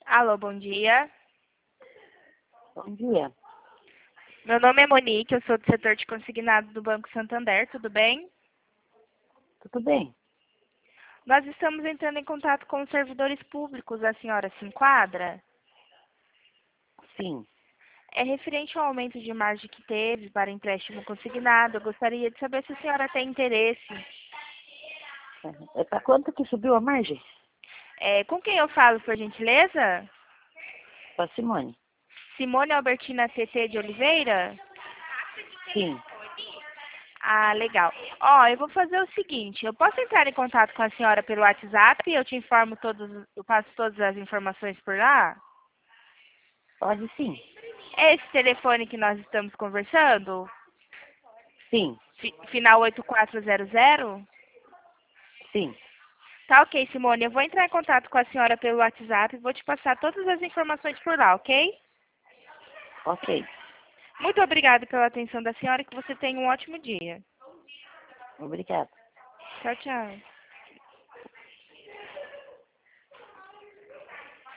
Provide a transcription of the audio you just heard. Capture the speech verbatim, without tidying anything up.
Alô, bom dia. Bom dia. Meu nome é Monique, eu sou do setor de consignado do Banco Santander, tudo bem? Tudo bem? Nós estamos entrando em contato com os servidores públicos, a senhora se enquadra? Sim. É referente ao aumento de margem que teve para empréstimo consignado, eu gostaria de saber se a senhora tem interesse. É para quanto que subiu a margem? É, com quem eu falo, por gentileza? Para Simone. Simone Albertina T T de Oliveira? Sim. Ah, legal. Ó, eu vou fazer o seguinte, eu posso entrar em contato com a senhora pelo WhatsApp e eu te informo todos, eu passo todas as informações por lá? Pode sim. É esse telefone que nós estamos conversando? Sim. Fi- Final oito quatro zero zero? Sim. Tá ok, Simone. Eu vou entrar em contato com a senhora pelo WhatsApp e vou te passar todas as informações por lá, ok? Ok. Muito obrigada pela atenção da senhora e que você tenha um ótimo dia. Obrigada. Tchau, tchau.